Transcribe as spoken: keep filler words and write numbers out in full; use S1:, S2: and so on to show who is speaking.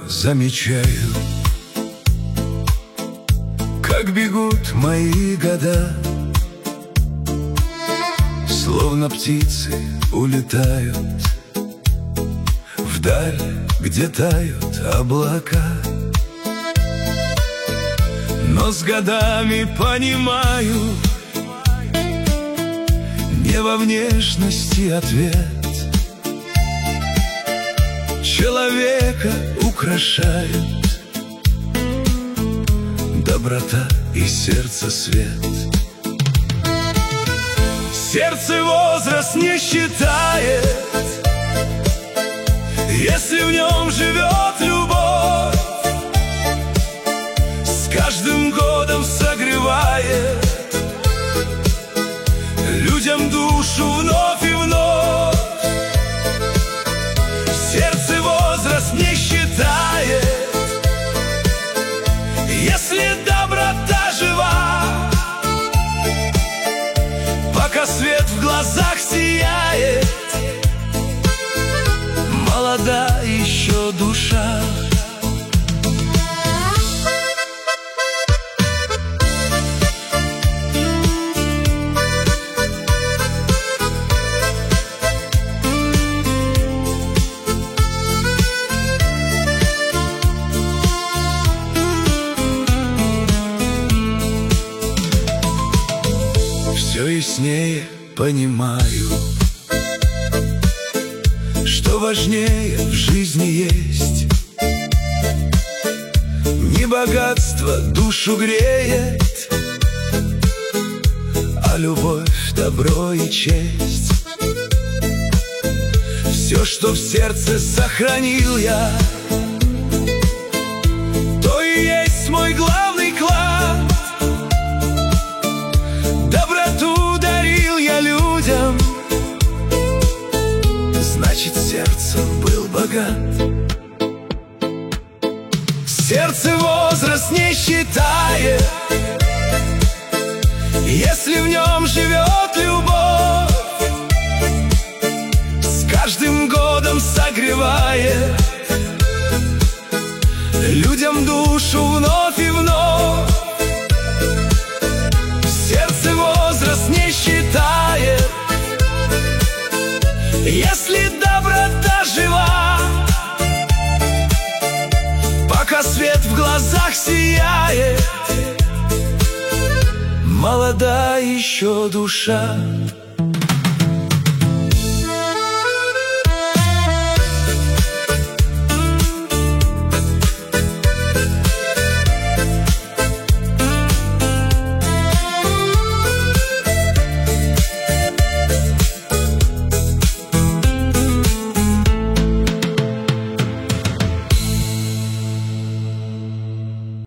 S1: замечаю, как бегут мои года, словно птицы улетают вдаль, где тают облака. Но с годами понимаю, не во внешности ответ. Человека украшает доброта и сердце свет. Сердце возраст не считает, если в нем живет любовь. С каждым годом согревает людям душу вновь и вновь. Сердце возраст не считает, если доброта жива. Пока свет в глазах сияет, молода еще душа. Все яснее понимаю, что важнее в жизни есть не богатство душу греет, а любовь, добро и честь. Все, что в сердце сохранил я, то и есть мой главный клад. Доброту дарил я людям, значит, сердцем был богат. Сердце возраст не считает, если в нем живет любовь. С каждым годом согревает людям душу вновь и вновь. Сердце возраст не считает, если доброта жива. Пока свет в глазах сияет, молода еще душа.